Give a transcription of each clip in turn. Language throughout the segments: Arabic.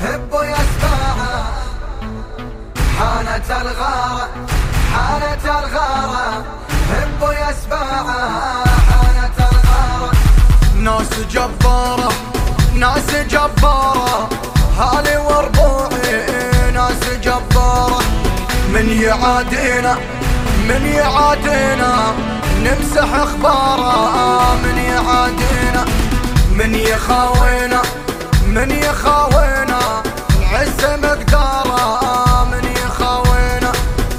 هبوا يسمعها حانت الغارة، حانت الغارة، هبوا يسمعها حانت الغارة. ناس جبارة، ناس جبارة، هالي وربوعي ناس جبارة. من يعادينا، من يعادينا نمسح اخباره. من يعادينا، من يخاوينا، من يخاوينا نعز مقداره. من يخاوينا،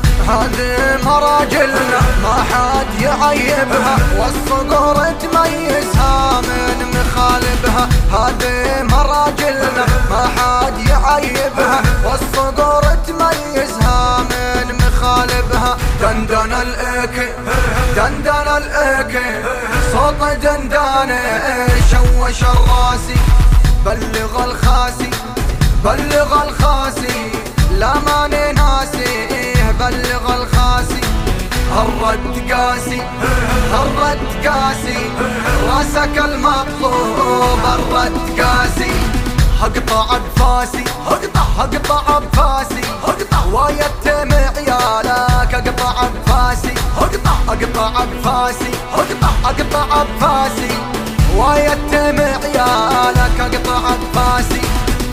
هذه مراجلنا ما حد يعيبها، والصقور تميزها من مخالبها. هذه مراجلنا ما حد يعيبها، والصقور تميزها من مخالبها. دندن الايكي، دندن الايكي، صوت دندانه شوش الراسي. بلغ الخاسي، بلغ الخاسي، لا ماني ناسي. بلغ الخاسي، الرد قاسي، الرد قاسي، راسك المطلوب الرد قاسي. هقطع بفاسي، هقطع بفاسي، ويتم عيالك اقطع بفاسي. اقطع بفاسي، اقطع بفاسي، ويتم عيالك اقطع بفاسي.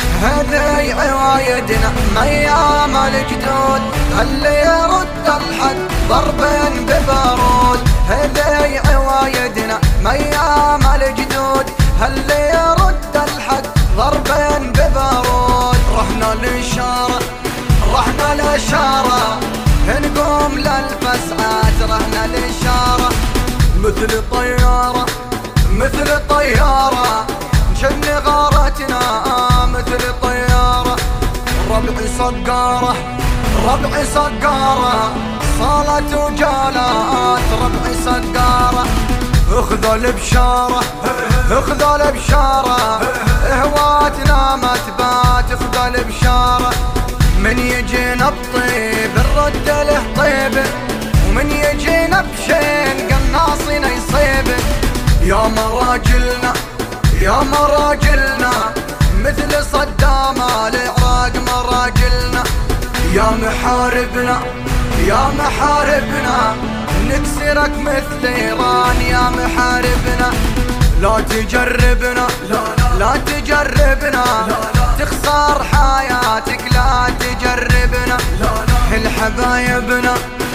هذي عوايدنا ميام الجدود، اللي يرد الحد ضربين ببارود. هذي عوايدنا ميام الجدود، اللي يرد الحد ضربين ببارود. رحنا الاشارة، رحنا الاشارة، نقوم للفسعات. رحنا الاشارة مثل طيارة، مثل طيارة، نشن غارتنا مثل طيارة. ربعي صقارة، ربعي صقارة، صالت وجالات. ربعي صقارة، اخذ البشارة، اخذ البشارة، هواتنا ما تبات. اخذ البشارة، من يجينا بطيب نرد له طيبه، ومن يجينا بشين قناصنا يصيبه. يا مراجلنا، يا مراجلنا، مثل صدام العراق مراجلنا. يا محاربنا، يا محاربنا، نكسرك مثل ايران. يا محاربنا، لا تجربنا، لا تجربنا، تخسر حياتك. لا تجربنا، الحبايبنا،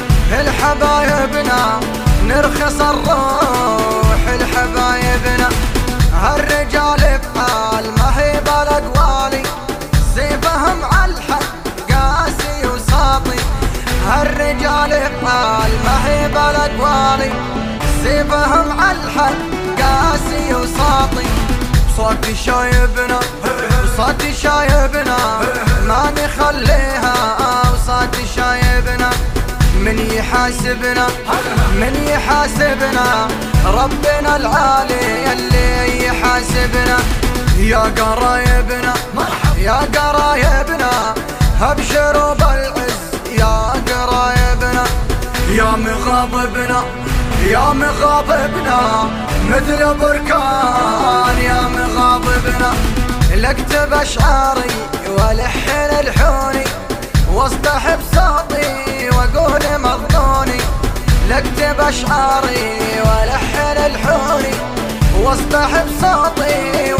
الحبايبنا، نرخص الروح. الحبايبنا، هالرجال بحال ما هي بالاقوالي، سيفهم عالحد قاسي وساطي. هالرجال بحال ما هي بالاقوالي، سيفهم عالحد قاسي وساطي. صوتي شايبنا، صوتي شايبنا، ما نخليها. وصوتي شايبنا، من يحاسبنا، من يحاسبنا، ربنا العالي اللي يحاسبنا. يا قرايبنا، يا قرايبنا، ابشروا بالعز. يا قرايبنا، يا مغاضبنا، يا مغاضبنا، مثل بركان. يا مغاضبنا، لاكتب اشعاري والحن الحوني، واصطحب صوتي واقول مظنوني. لاكتب اشعاري والحن الحوني، واصطحب صوتي